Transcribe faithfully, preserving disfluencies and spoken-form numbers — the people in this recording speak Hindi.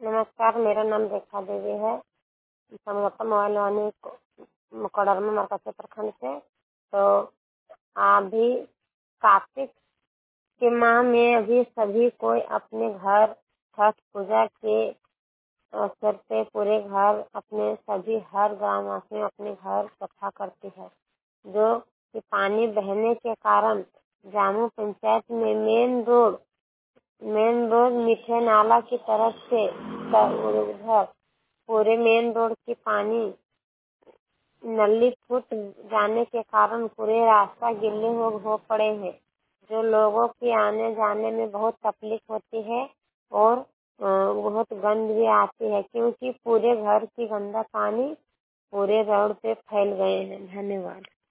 नमस्कार, मेरा नाम रेखा देवी है। समगप्पा मोबाइल वानी को कोडरमा मरकज प्रखंड से। तो अभी कार्तिक के माह में अभी सभी कोई अपने घर छठ पूजा के अवसर पे पूरे घर अपने सभी हर ग्रामवासी अपने घर इकट्ठा करती है, जो कि पानी बहने के कारण जामू पंचायत में मेन रोड मेन रोड मीठे नाला की तरफ से उधर पूरे मेन रोड की पानी नली फूट जाने के कारण पूरे रास्ता गिल्ले हो, हो पड़े हैं, जो लोगों के आने जाने में बहुत तकलीफ होती है और बहुत गंद भी आती है, क्योंकि पूरे घर की गंदा पानी पूरे रोड पे फैल गए हैं। धन्यवाद।